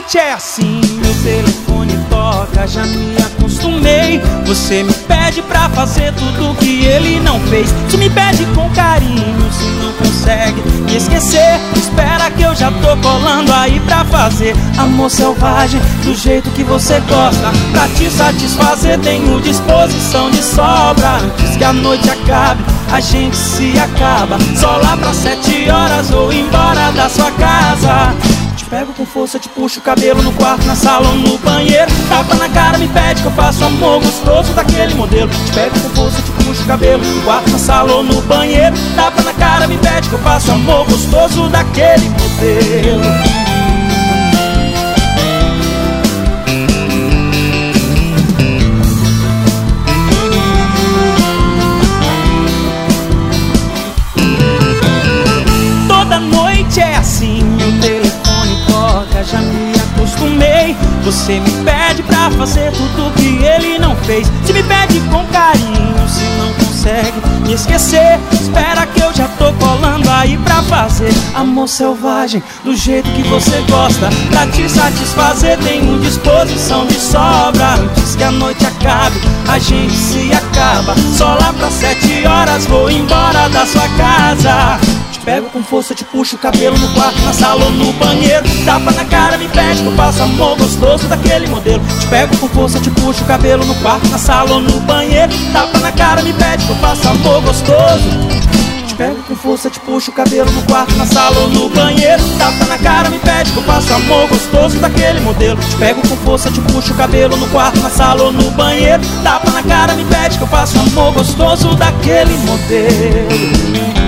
noite é assim, meu telefone toca, já me acostumei. Você me pede pra fazer tudo que ele não fez. Se me pede com carinho, se não consegue me esquecer, espera que eu já tô colando aí pra fazer amor selvagem, do jeito que você gosta. Pra te satisfazer tenho disposição de sobra. Antes que a noite acabe, a gente se acaba. Só lá pra 7 horas vou embora da sua casa. Te pego com força, te puxo o cabelo no quarto, na sala ou no banheiro. Tapa na cara, me pede que eu faço amor gostoso daquele modelo. Te pego com força, te puxo o cabelo no quarto, na sala ou no banheiro. Tapa na cara, me pede que eu faço amor gostoso daquele modelo. Toda noite é assim, meu telefone toca, já me acostumei. Você me pede pra fazer tudo que ele não fez. Se me pede com carinho, se não consegue me esquecer, espera que eu já tô colando aí pra fazer amor selvagem, do jeito que você gosta. Pra te satisfazer tenho disposição de sobra. Antes que a noite acabe, a gente se acaba. Só lá pra 7 horas vou embora da sua casa. Pego com força, te puxo o cabelo no quarto, na sala ou no banheiro. Tapa na cara, me pede que eu faço amor gostoso daquele modelo. Te pego com força, te puxo o cabelo no quarto, na sala ou no banheiro. Tapa na cara, me pede que eu faço amor gostoso. Te pego com força, te puxo o cabelo no quarto, na sala ou no banheiro. Tapa na cara, me pede que eu faço amor gostoso daquele modelo. Te pego com força, te puxo o cabelo no quarto, na sala ou no banheiro. Tapa na cara, me pede que eu faço amor gostoso daquele modelo.